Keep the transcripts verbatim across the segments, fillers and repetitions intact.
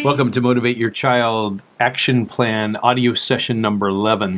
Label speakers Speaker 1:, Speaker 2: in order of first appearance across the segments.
Speaker 1: Welcome to Motivate Your Child Action Plan audio session number eleven.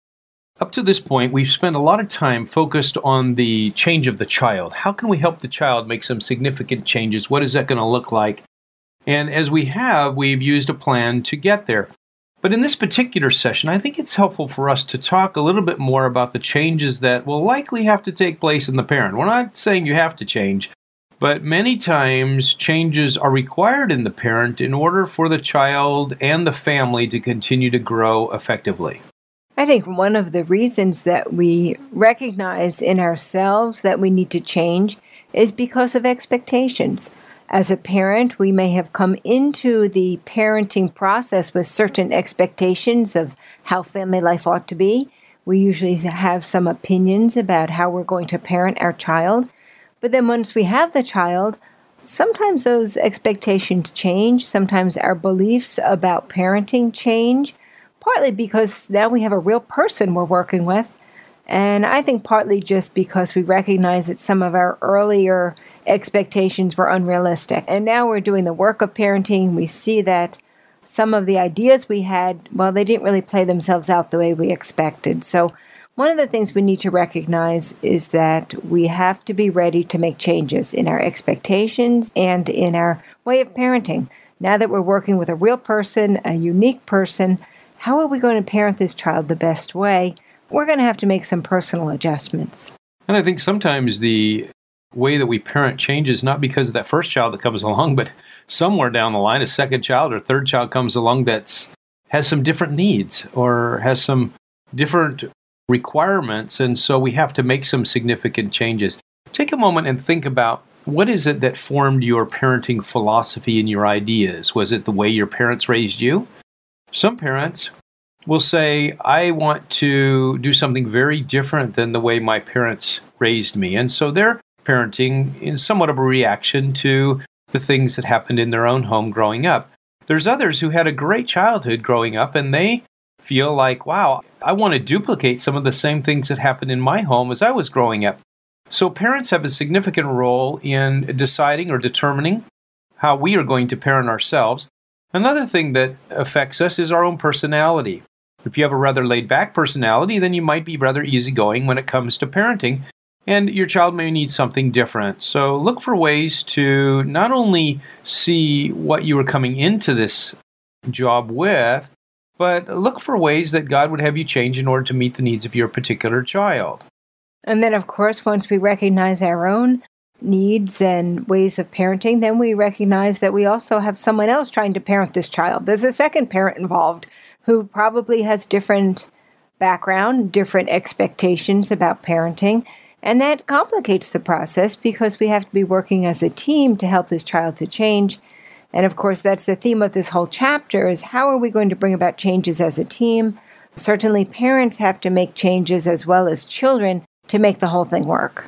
Speaker 1: Up to this point, we've spent a lot of time focused on the change of the child. How can we help the child make some significant changes? What is that going to look like? And as we have, we've used a plan to get there. But in this particular session, I think it's helpful for us to talk a little bit more about the changes that will likely have to take place in the parent. We're not saying you have to change, but many times changes are required in the parent in order for the child and the family to continue to grow effectively.
Speaker 2: I think one of the reasons that we recognize in ourselves that we need to change is because of expectations. As a parent, we may have come into the parenting process with certain expectations of how family life ought to be. We usually have some opinions about how we're going to parent our child. But then once we have the child, sometimes those expectations change. Sometimes our beliefs about parenting change, partly because now we have a real person we're working with. And I think partly just because we recognize that some of our earlier expectations were unrealistic. And now we're doing the work of parenting. We see that some of the ideas we had, well, they didn't really play themselves out the way we expected. So one of the things we need to recognize is that we have to be ready to make changes in our expectations and in our way of parenting. Now that we're working with a real person, a unique person, how are we going to parent this child the best way? We're going to have to make some personal adjustments.
Speaker 1: And I think sometimes the way that we parent changes not because of that first child that comes along, but somewhere down the line, a second child or third child comes along that has some different needs or has some different requirements, and so we have to make some significant changes. Take a moment and think about what is it that formed your parenting philosophy and your ideas. Was it the way your parents raised you? Some parents will say, I want to do something very different than the way my parents raised me. And so they're parenting in somewhat of a reaction to the things that happened in their own home growing up. There's others who had a great childhood growing up, and they feel like, wow, I want to duplicate some of the same things that happened in my home as I was growing up. So parents have a significant role in deciding or determining how we are going to parent ourselves. Another thing that affects us is our own personality. If you have a rather laid-back personality, then you might be rather easygoing when it comes to parenting, and your child may need something different. So look for ways to not only see what you are coming into this job with, but look for ways that God would have you change in order to meet the needs of your particular child.
Speaker 2: And then, of course, once we recognize our own needs and ways of parenting, then we recognize that we also have someone else trying to parent this child. There's a second parent involved who probably has different background, different expectations about parenting, and that complicates the process because we have to be working as a team to help this child to change. And of course, that's the theme of this whole chapter, is how are we going to bring about changes as a team? Certainly, parents have to make changes as well as children to make the whole thing work.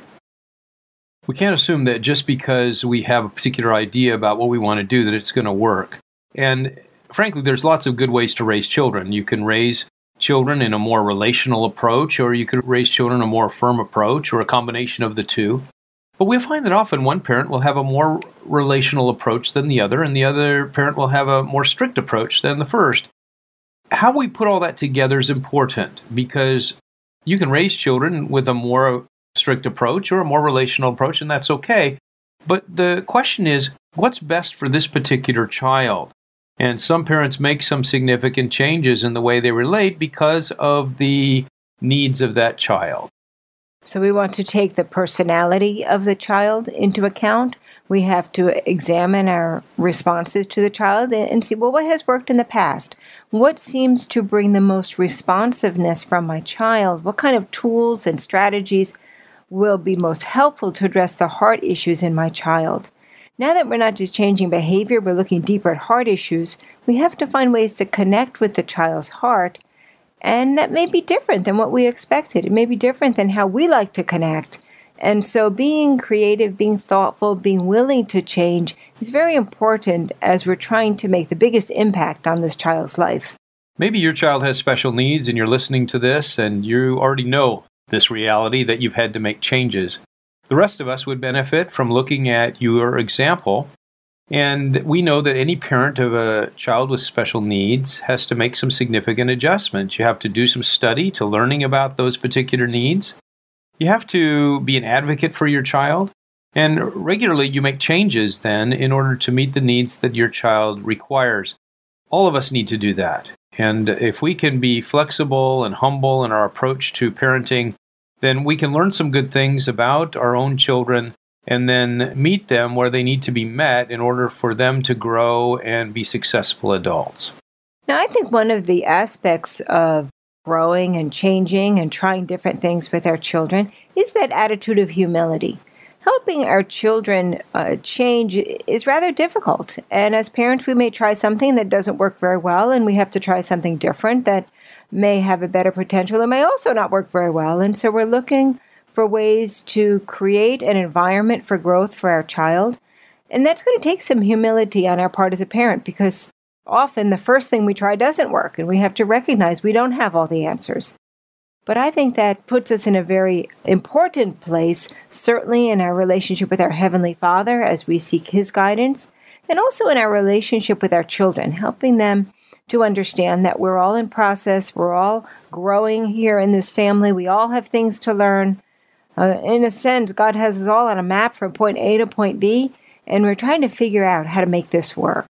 Speaker 1: We can't assume that just because we have a particular idea about what we want to do, that it's going to work. And frankly, there's lots of good ways to raise children. You can raise children in a more relational approach, or you could raise children in a more firm approach, or a combination of the two. But we'll find that often one parent will have a more relational approach than the other, and the other parent will have a more strict approach than the first. How we put all that together is important, because you can raise children with a more strict approach or a more relational approach, and that's okay. But the question is, what's best for this particular child? And some parents make some significant changes in the way they relate because of the needs of that child.
Speaker 2: So we want to take the personality of the child into account. We have to examine our responses to the child and see, well, what has worked in the past? What seems to bring the most responsiveness from my child? What kind of tools and strategies will be most helpful to address the heart issues in my child? Now that we're not just changing behavior, we're looking deeper at heart issues, we have to find ways to connect with the child's heart. And that may be different than what we expected. It may be different than how we like to connect. And so being creative, being thoughtful, being willing to change is very important as we're trying to make the biggest impact on this child's life.
Speaker 1: Maybe your child has special needs and you're listening to this and you already know this reality that you've had to make changes. The rest of us would benefit from looking at your example And we know that any parent of a child with special needs has to make some significant adjustments. You have to do some study to learning about those particular needs. You have to be an advocate for your child. And regularly you make changes then in order to meet the needs that your child requires. All of us need to do that. And if we can be flexible and humble in our approach to parenting, then we can learn some good things about our own children and then meet them where they need to be met in order for them to grow and be successful adults.
Speaker 2: Now, I think one of the aspects of growing and changing and trying different things with our children is that attitude of humility. Helping our children uh, change is rather difficult. And as parents, we may try something that doesn't work very well, and we have to try something different that may have a better potential. It may also not work very well. And so we're looking for ways to create an environment for growth for our child. And that's going to take some humility on our part as a parent, because often the first thing we try doesn't work, and we have to recognize we don't have all the answers. But I think that puts us in a very important place, certainly in our relationship with our Heavenly Father as we seek His guidance, and also in our relationship with our children, helping them to understand that we're all in process, we're all growing here in this family, we all have things to learn. Uh, in a sense, God has us all on a map from point A to point B, and we're trying to figure out how to make this work.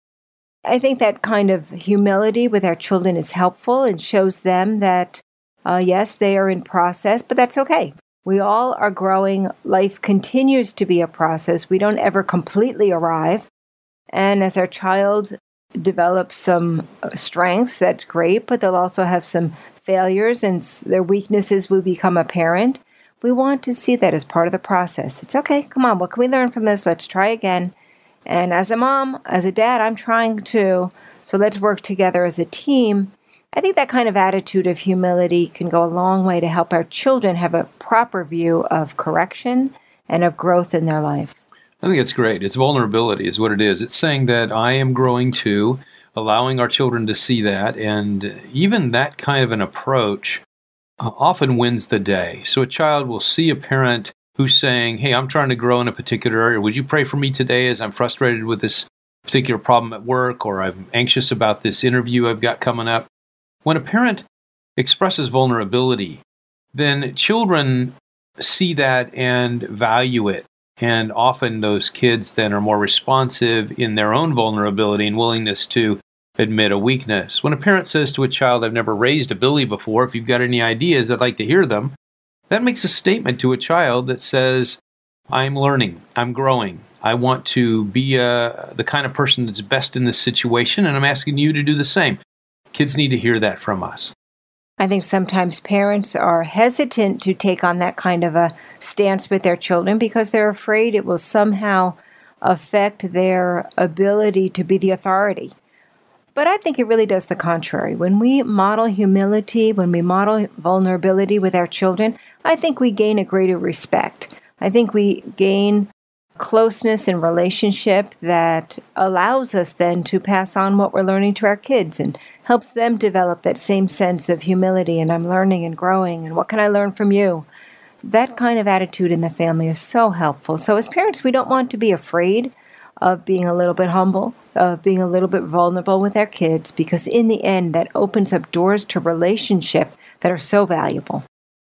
Speaker 2: I think that kind of humility with our children is helpful and shows them that, uh, yes, they are in process, but that's okay. We all are growing. Life continues to be a process. We don't ever completely arrive. And as our child develops some strengths, that's great, but they'll also have some failures and their weaknesses will become apparent. We want to see that as part of the process. It's okay. Come on, what can we learn from this? Let's try again. And as a mom, as a dad, I'm trying to. So let's work together as a team. I think that kind of attitude of humility can go a long way to help our children have a proper view of correction and of growth in their life.
Speaker 1: I think it's great. It's vulnerability is what it is. It's saying that I am growing too, allowing our children to see that. And even that kind of an approach uh, often wins the day. So a child will see a parent who's saying, hey, I'm trying to grow in a particular area. Would you pray for me today as I'm frustrated with this particular problem at work, or I'm anxious about this interview I've got coming up? When a parent expresses vulnerability, then children see that and value it. And often those kids then are more responsive in their own vulnerability and willingness to admit a weakness. When a parent says to a child, I've never raised a Billy before, if you've got any ideas, I'd like to hear them, that makes a statement to a child that says, I'm learning, I'm growing, I want to be uh, the kind of person that's best in this situation, and I'm asking you to do the same. Kids need to hear that from us.
Speaker 2: I think sometimes parents are hesitant to take on that kind of a stance with their children because they're afraid it will somehow affect their ability to be the authority. But I think it really does the contrary. When we model humility, when we model vulnerability with our children, I think we gain a greater respect. I think we gain closeness and relationship that allows us then to pass on what we're learning to our kids and helps them develop that same sense of humility and I'm learning and growing and what can I learn from you? That kind of attitude in the family is so helpful. So as parents, we don't want to be afraid of being a little bit humble, of being a little bit vulnerable with our kids, because in the end, that opens up doors to relationship that are so valuable.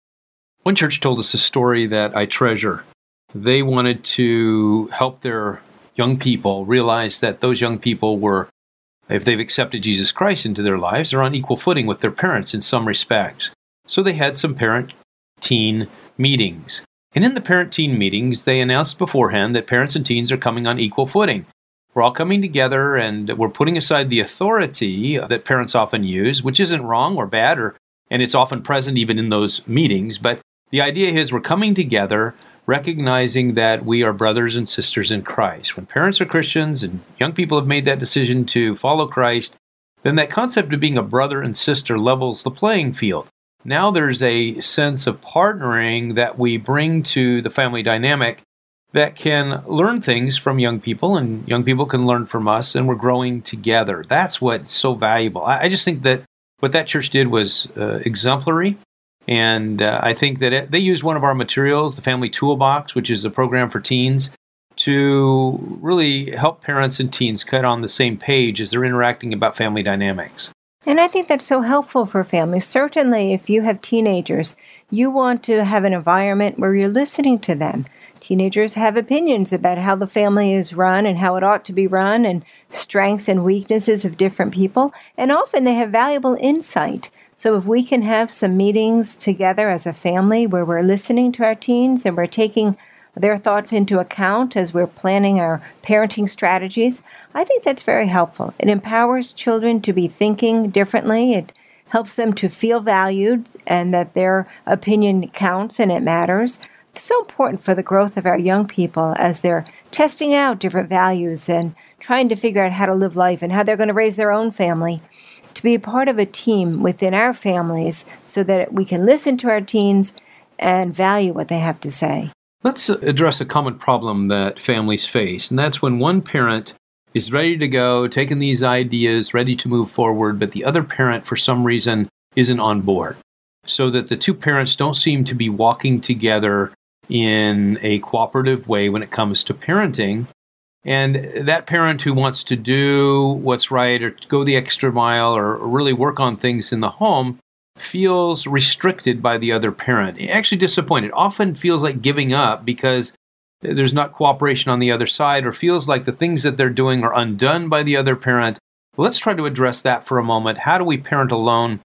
Speaker 1: One church told us a story that I treasure. They wanted to help their young people realize that those young people were, if they've accepted Jesus Christ into their lives, are on equal footing with their parents in some respects. So they had some parent-teen meetings. And in the parent-teen meetings, they announced beforehand that parents and teens are coming on equal footing. We're all coming together and we're putting aside the authority that parents often use, which isn't wrong or bad, or and it's often present even in those meetings. But the idea is we're coming together recognizing that we are brothers and sisters in Christ. When parents are Christians and young people have made that decision to follow Christ, then that concept of being a brother and sister levels the playing field. Now there's a sense of partnering that we bring to the family dynamic that can learn things from young people, and young people can learn from us, and we're growing together. That's what's so valuable. I, I just think that what that church did was uh, exemplary, and uh, I think that it, they used one of our materials, the Family Toolbox, which is a program for teens, to really help parents and teens get on the same page as they're interacting about family dynamics.
Speaker 2: And I think that's so helpful for families. Certainly, if you have teenagers, you want to have an environment where you're listening to them. Teenagers have opinions about how the family is run and how it ought to be run and strengths and weaknesses of different people. And often they have valuable insight. So if we can have some meetings together as a family where we're listening to our teens and we're taking their thoughts into account as we're planning our parenting strategies, I think that's very helpful. It empowers children to be thinking differently. It helps them to feel valued and that their opinion counts and it matters. It's so important for the growth of our young people as they're testing out different values and trying to figure out how to live life and how they're going to raise their own family, to be a part of a team within our families so that we can listen to our teens and value what they have to say.
Speaker 1: Let's address a common problem that families face, and that's when one parent is ready to go, taking these ideas, ready to move forward, but the other parent, for some reason, isn't on board. So that the two parents don't seem to be walking together in a cooperative way when it comes to parenting. And that parent who wants to do what's right or go the extra mile or really work on things in the home feels restricted by the other parent, actually disappointed, often feels like giving up because there's not cooperation on the other side or feels like the things that they're doing are undone by the other parent. Let's try to address that for a moment. How do we parent alone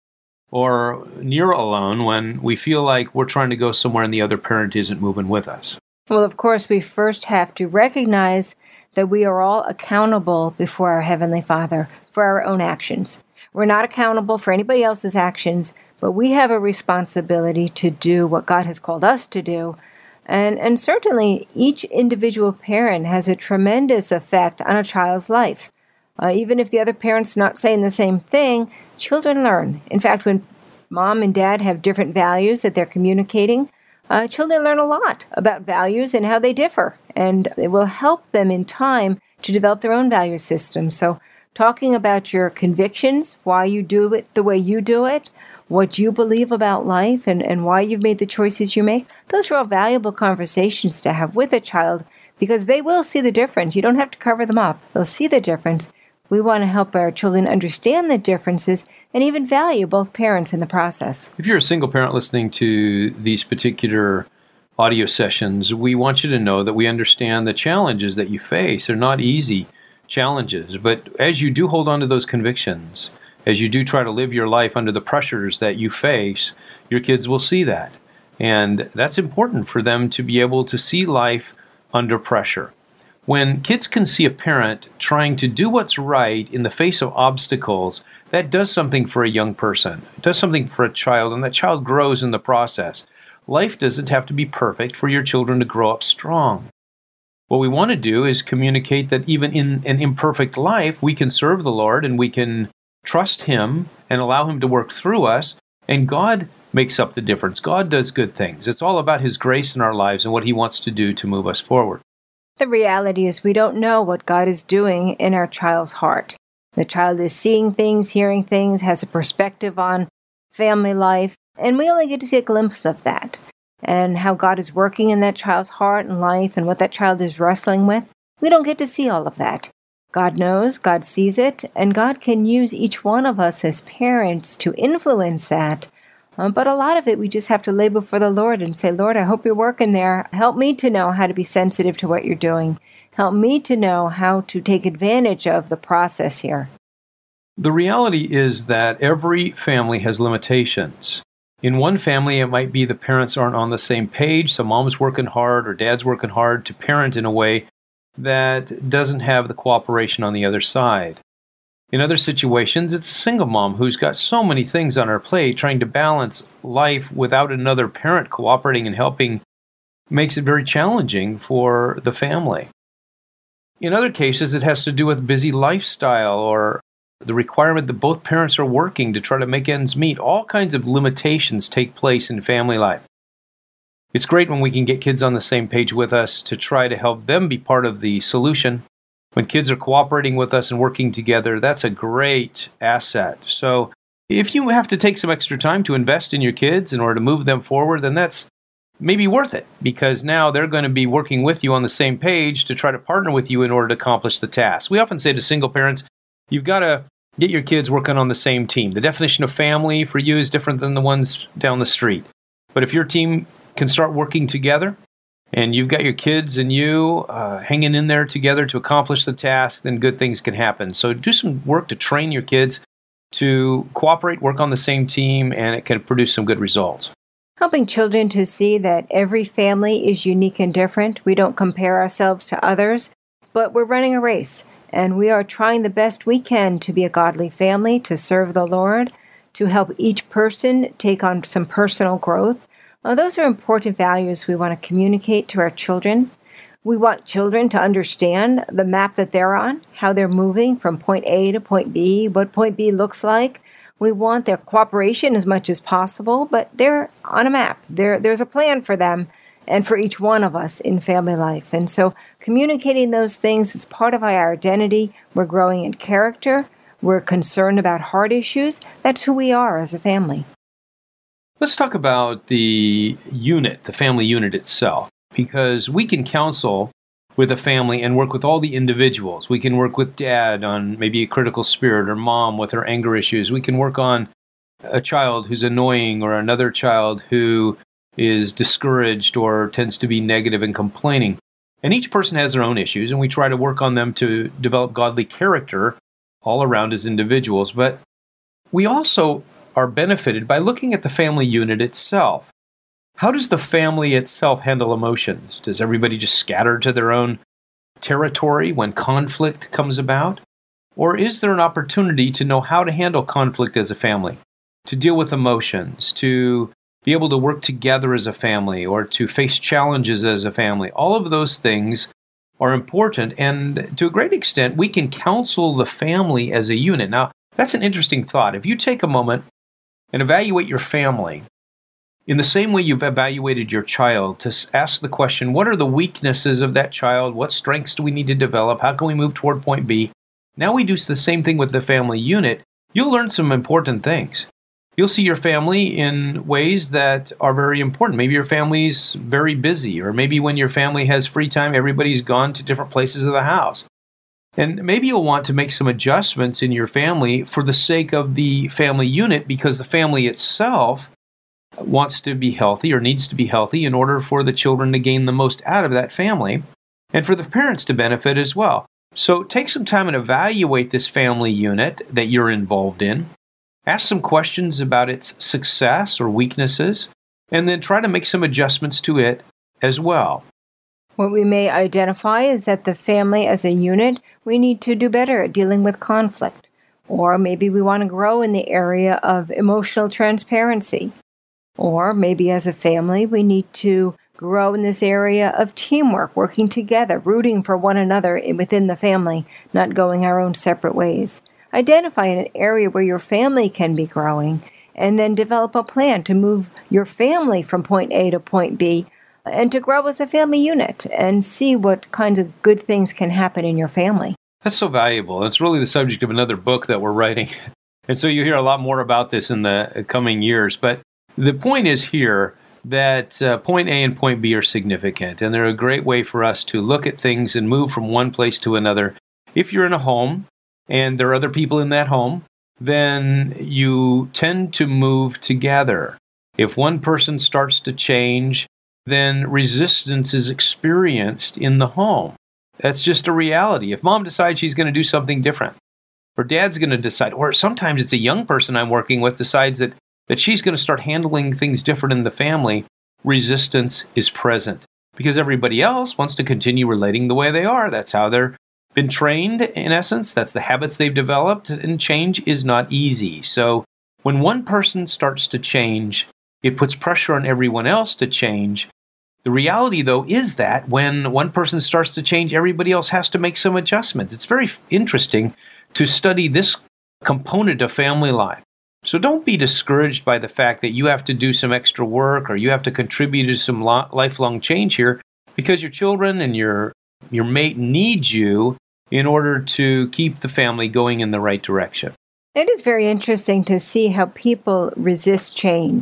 Speaker 1: or near alone when we feel like we're trying to go somewhere and the other parent isn't moving with us?
Speaker 2: Well, of course, we first have to recognize that we are all accountable before our Heavenly Father for our own actions. We're not accountable for anybody else's actions, but we have a responsibility to do what God has called us to do. And, and certainly, each individual parent has a tremendous effect on a child's life. Uh, even if the other parent's not saying the same thing, children learn. In fact, when mom and dad have different values that they're communicating, uh, children learn a lot about values and how they differ. And it will help them in time to develop their own value system. So talking about your convictions, why you do it the way you do it, what you believe about life, and, and why you've made the choices you make, those are all valuable conversations to have with a child because they will see the difference. You don't have to cover them up. They'll see the difference. We want to help our children understand the differences and even value both parents in the process.
Speaker 1: If you're a single parent listening to these particular audio sessions, we want you to know that we understand the challenges that you face. They're not easy challenges, but as you do hold on to those convictions, as you do try to live your life under the pressures that you face, your kids will see that. And that's important for them to be able to see life under pressure. When kids can see a parent trying to do what's right in the face of obstacles, that does something for a young person. It does something for a child, and that child grows in the process. Life doesn't have to be perfect for your children to grow up strong. What we want to do is communicate that even in an imperfect life, we can serve the Lord and we can trust Him and allow Him to work through us, and God makes up the difference. God does good things. It's all about His grace in our lives and what He wants to do to move us forward.
Speaker 2: The reality is we don't know what God is doing in our child's heart. The child is seeing things, hearing things, has a perspective on family life, and we only get to see a glimpse of that. And how God is working in that child's heart and life and what that child is wrestling with. We don't get to see all of that. God knows, God sees it, and God can use each one of us as parents to influence that. Um, but a lot of it we just have to lay before the Lord and say, Lord, I hope you're working there. Help me to know how to be sensitive to what you're doing. Help me to know how to take advantage of the process here.
Speaker 1: The reality is that every family has limitations. In one family, it might be the parents aren't on the same page, so mom's working hard or dad's working hard to parent in a way that doesn't have the cooperation on the other side. In other situations, it's a single mom who's got so many things on her plate, trying to balance life without another parent cooperating and helping makes it very challenging for the family. In other cases, it has to do with busy lifestyle or the requirement that both parents are working to try to make ends meet. All kinds of limitations take place in family life. It's great when we can get kids on the same page with us to try to help them be part of the solution. When kids are cooperating with us and working together, that's a great asset. So if you have to take some extra time to invest in your kids in order to move them forward, then that's may be worth it, because now they're going to be working with you on the same page to try to partner with you in order to accomplish the task. We often say to single parents, you've got to get your kids working on the same team. The definition of family for you is different than the ones down the street. But if your team can start working together, and you've got your kids and you uh, hanging in there together to accomplish the task, then good things can happen. So do some work to train your kids to cooperate, work on the same team, and it can produce some good results.
Speaker 2: Helping children to see that every family is unique and different. We don't compare ourselves to others, but we're running a race, and we are trying the best we can to be a godly family, to serve the Lord, to help each person take on some personal growth. Well, those are important values we want to communicate to our children. We want children to understand the map that they're on, how they're moving from point A to point B, what point B looks like. We want their cooperation as much as possible, but they're on a map. There, there's a plan for them and for each one of us in family life. And so communicating those things is part of our identity. We're growing in character. We're concerned about heart issues. That's who we are as a family.
Speaker 1: Let's talk about the unit, the family unit itself, because we can counsel with a family and work with all the individuals. We can work with dad on maybe a critical spirit, or mom with her anger issues. We can work on a child who's annoying, or another child who is discouraged or tends to be negative and complaining. And each person has their own issues, and we try to work on them to develop godly character all around as individuals. But we also are benefited by looking at the family unit itself. How does the family itself handle emotions? Does everybody just scatter to their own territory when conflict comes about? Or is there an opportunity to know how to handle conflict as a family, to deal with emotions, to be able to work together as a family, or to face challenges as a family? All of those things are important, and to a great extent, we can counsel the family as a unit. Now, that's an interesting thought. If you take a moment and evaluate your family in the same way you've evaluated your child, to ask the question, what are the weaknesses of that child? What strengths do we need to develop? How can we move toward point B? Now we do the same thing with the family unit. You'll learn some important things. You'll see your family in ways that are very important. Maybe your family's very busy, or maybe when your family has free time, everybody's gone to different places of the house. And maybe you'll want to make some adjustments in your family for the sake of the family unit, because the family itself wants to be healthy or needs to be healthy in order for the children to gain the most out of that family and for the parents to benefit as well. So take some time and evaluate this family unit that you're involved in. Ask some questions about its success or weaknesses, and then try to make some adjustments to it as well.
Speaker 2: What we may identify is that the family as a unit, we need to do better at dealing with conflict. Or maybe we want to grow in the area of emotional transparency. Or maybe as a family, we need to grow in this area of teamwork, working together, rooting for one another within the family, not going our own separate ways. Identify an area where your family can be growing, and then develop a plan to move your family from point A to point B, and to grow as a family unit and see what kinds of good things can happen in your family.
Speaker 1: That's so valuable. It's really the subject of another book that we're writing. And so you hear a lot more about this in the coming years. But the point is here that uh, point A and point B are significant, and they're a great way for us to look at things and move from one place to another. If you're in a home and there are other people in that home, then you tend to move together. If one person starts to change, then resistance is experienced in the home. That's just a reality. If mom decides she's going to do something different, or dad's going to decide, or sometimes it's a young person I'm working with decides that, that she's going to start handling things different in the family, resistance is present. Because everybody else wants to continue relating the way they are. That's how they've been trained, in essence. That's the habits they've developed, and change is not easy. So when one person starts to change, it puts pressure on everyone else to change. The reality, though, is that when one person starts to change, everybody else has to make some adjustments. It's very interesting to study this component of family life. So don't be discouraged by the fact that you have to do some extra work or you have to contribute to some lo- lifelong change here, because your children and your your mate need you in order to keep the family going in the right direction.
Speaker 2: It is very interesting to see how people resist change.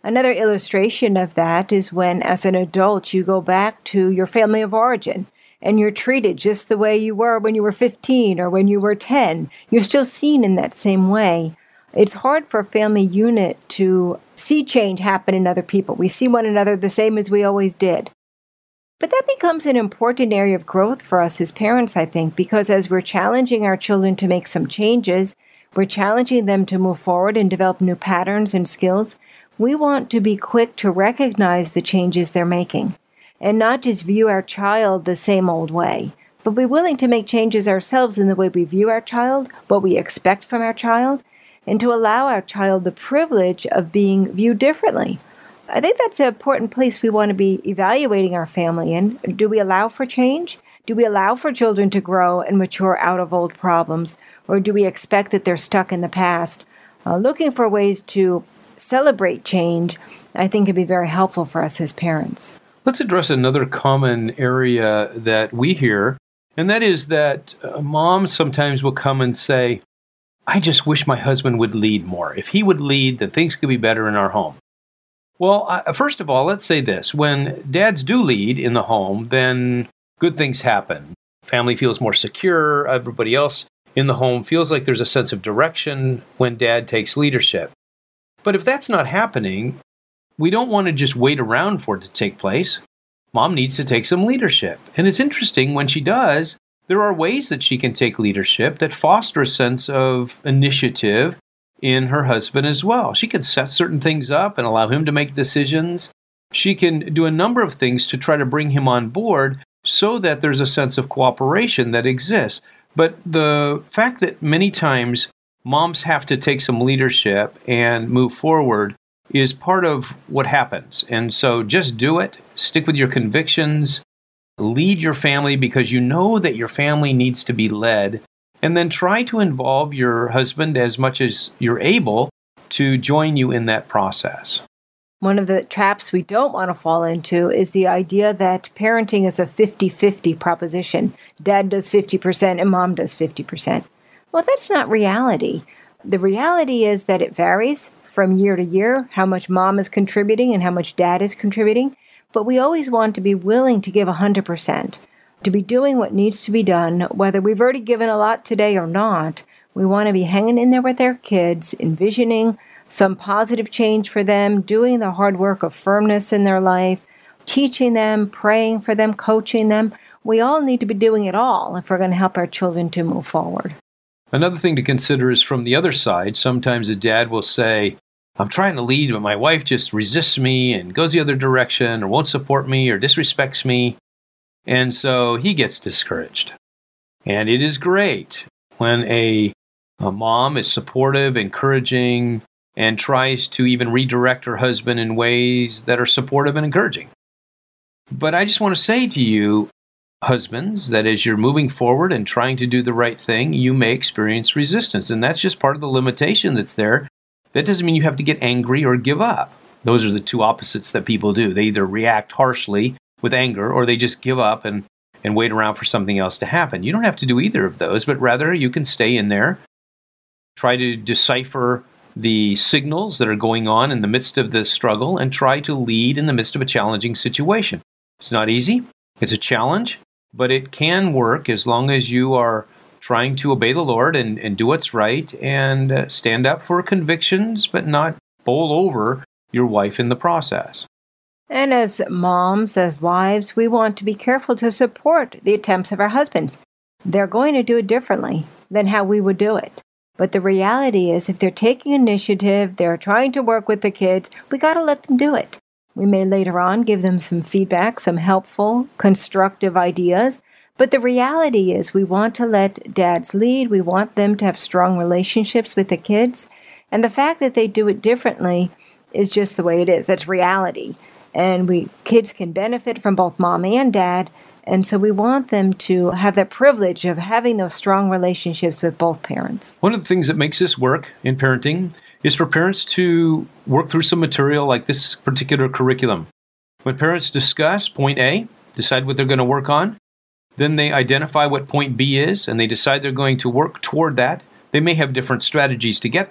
Speaker 2: Another illustration of that is when, as an adult, you go back to your family of origin and you're treated just the way you were when you were fifteen or when you were ten. You're still seen in that same way. It's hard for a family unit to see change happen in other people. We see one another the same as we always did. But that becomes an important area of growth for us as parents, I think, because as we're challenging our children to make some changes, we're challenging them to move forward and develop new patterns and skills. We want to be quick to recognize the changes they're making and not just view our child the same old way, but be willing to make changes ourselves in the way we view our child, what we expect from our child, and to allow our child the privilege of being viewed differently. I think that's an important place we want to be evaluating our family in. Do we allow for change? Do we allow for children to grow and mature out of old problems? Or do we expect that they're stuck in the past? Uh, looking for ways to celebrate change, I think, can be very helpful for us as parents.
Speaker 1: Let's address another common area that we hear, and that is that uh, moms sometimes will come and say, I just wish my husband would lead more. If he would lead, then things could be better in our home. Well, uh, first of all, let's say this. When dads do lead in the home, then good things happen. Family feels more secure. Everybody else in the home feels like there's a sense of direction when dad takes leadership. But if that's not happening, we don't want to just wait around for it to take place. Mom needs to take some leadership. And it's interesting, when she does, there are ways that she can take leadership that foster a sense of initiative in her husband as well. She can set certain things up and allow him to make decisions. She can do a number of things to try to bring him on board so that there's a sense of cooperation that exists. But the fact that many times moms have to take some leadership and move forward is part of what happens. And so just do it. Stick with your convictions. Lead your family because you know that your family needs to be led. And then try to involve your husband as much as you're able to join you in that process.
Speaker 2: One of the traps we don't want to fall into is the idea that parenting is a fifty-fifty proposition. Dad does fifty percent and mom does fifty percent. Well, that's not reality. The reality is that it varies from year to year, how much mom is contributing and how much dad is contributing. But we always want to be willing to give one hundred percent, to be doing what needs to be done, whether we've already given a lot today or not. We want to be hanging in there with our kids, envisioning some positive change for them, doing the hard work of firmness in their life, teaching them, praying for them, coaching them. We all need to be doing it all if we're going to help our children to move forward.
Speaker 1: Another thing to consider is from the other side. Sometimes a dad will say, I'm trying to lead, but my wife just resists me and goes the other direction or won't support me or disrespects me. And so he gets discouraged. And it is great when a, a mom is supportive, encouraging, and tries to even redirect her husband in ways that are supportive and encouraging. But I just want to say to you, husbands, that as you're moving forward and trying to do the right thing, you may experience resistance. And that's just part of the limitation that's there. That doesn't mean you have to get angry or give up. Those are the two opposites that people do. They either react harshly with anger or they just give up and, and wait around for something else to happen. You don't have to do either of those, but rather you can stay in there, try to decipher the signals that are going on in the midst of the struggle, and try to lead in the midst of a challenging situation. It's not easy. It's a challenge, but it can work as long as you are trying to obey the Lord and, and do what's right and uh, stand up for convictions, but not bowl over your wife in the process.
Speaker 2: And as moms, as wives, we want to be careful to support the attempts of our husbands. They're going to do it differently than how we would do it. But the reality is, if they're taking initiative, they're trying to work with the kids, we got to let them do it. We may later on give them some feedback, some helpful, constructive ideas. But the reality is we want to let dads lead. We want them to have strong relationships with the kids. And the fact that they do it differently is just the way it is. That's reality. And we kids can benefit from both mom and dad. And so we want them to have that privilege of having those strong relationships with both parents.
Speaker 1: One of the things that makes this work in parenting is for parents to work through some material like this particular curriculum. When parents discuss point A, decide what they're going to work on, then they identify what point B is, and they decide they're going to work toward that. They may have different strategies to get there,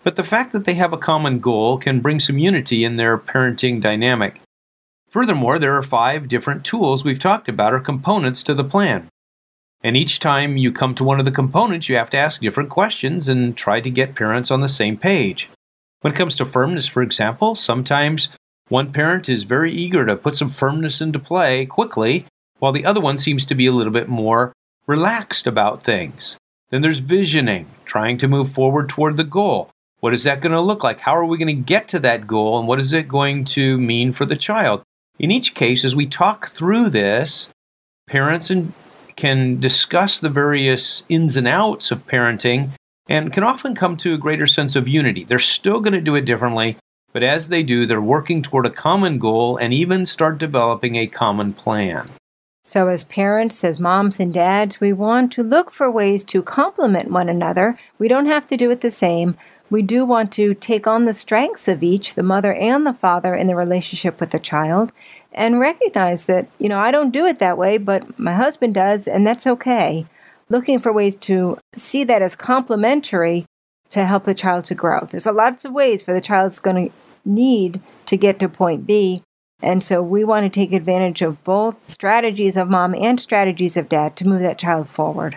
Speaker 1: but the fact that they have a common goal can bring some unity in their parenting dynamic. Furthermore, there are five different tools we've talked about or components to the plan. And each time you come to one of the components, you have to ask different questions and try to get parents on the same page. When it comes to firmness, for example, sometimes one parent is very eager to put some firmness into play quickly, while the other one seems to be a little bit more relaxed about things. Then there's visioning, trying to move forward toward the goal. What is that going to look like? How are we going to get to that goal? And what is it going to mean for the child? In each case, as we talk through this, parents and can discuss the various ins and outs of parenting and can often come to a greater sense of unity. They're still going to do it differently, but as they do, they're working toward a common goal and even start developing a common plan.
Speaker 2: So as parents, as moms and dads, we want to look for ways to complement one another. We don't have to do it the same. We do want to take on the strengths of each, the mother and the father, in the relationship with the child, and recognize that, you know, I don't do it that way, but my husband does, and that's okay. Looking for ways to see that as complementary to help the child to grow. There's a lots of ways for the child's going to need to get to point B, and so we want to take advantage of both strategies of mom and strategies of dad to move that child forward.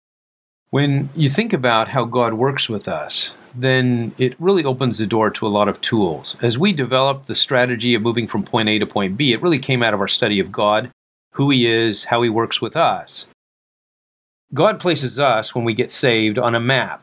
Speaker 1: When you think about how God works with us, then it really opens the door to a lot of tools. As we developed the strategy of moving from point A to point B, it really came out of our study of God, who He is, how He works with us. God places us, when we get saved, on a map.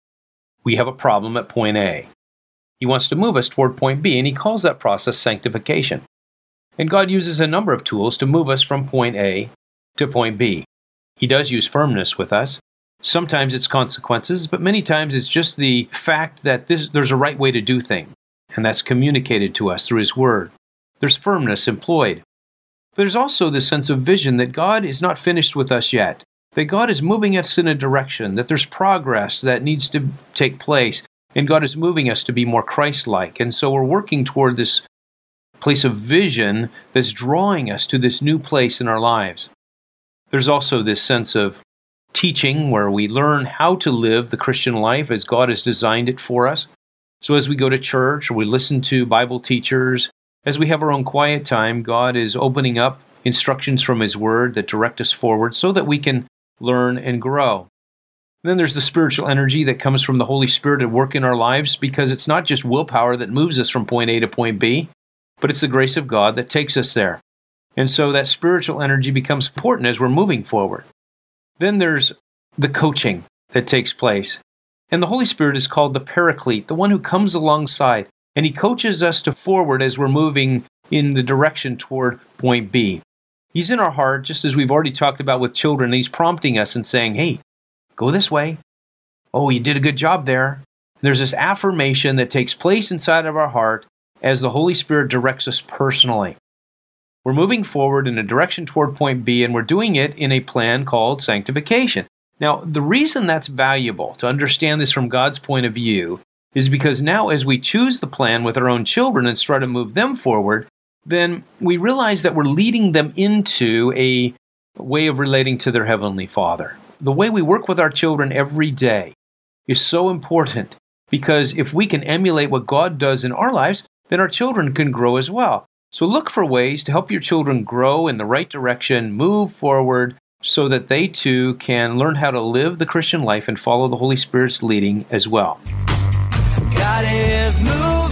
Speaker 1: We have a problem at point A. He wants to move us toward point B, and He calls that process sanctification. And God uses a number of tools to move us from point A to point B. He does use firmness with us. Sometimes it's consequences, but many times it's just the fact that this, there's a right way to do things, and that's communicated to us through His Word. There's firmness employed. But there's also this sense of vision that God is not finished with us yet, that God is moving us in a direction, that there's progress that needs to take place, and God is moving us to be more Christ-like. And so we're working toward this place of vision that's drawing us to this new place in our lives. There's also this sense of teaching where we learn how to live the Christian life as God has designed it for us. So as we go to church or we listen to Bible teachers, as we have our own quiet time, God is opening up instructions from His Word that direct us forward so that we can learn and grow. And then there's the spiritual energy that comes from the Holy Spirit at work in our lives, because it's not just willpower that moves us from point A to point B, but it's the grace of God that takes us there. And so that spiritual energy becomes important as we're moving forward. Then there's the coaching that takes place. And the Holy Spirit is called the Paraclete, the one who comes alongside, and He coaches us to forward as we're moving in the direction toward point B. He's in our heart, just as we've already talked about with children. He's prompting us and saying, hey, go this way. Oh, you did a good job there. There's this affirmation that takes place inside of our heart as the Holy Spirit directs us personally. We're moving forward in a direction toward point B, and we're doing it in a plan called sanctification. Now, the reason that's valuable to understand this from God's point of view is because now as we choose the plan with our own children and try to move them forward, then we realize that we're leading them into a way of relating to their Heavenly Father. The way we work with our children every day is so important, because if we can emulate what God does in our lives, then our children can grow as well. So look for ways to help your children grow in the right direction, move forward, so that they too can learn how to live the Christian life and follow the Holy Spirit's leading as well.
Speaker 3: God is moving.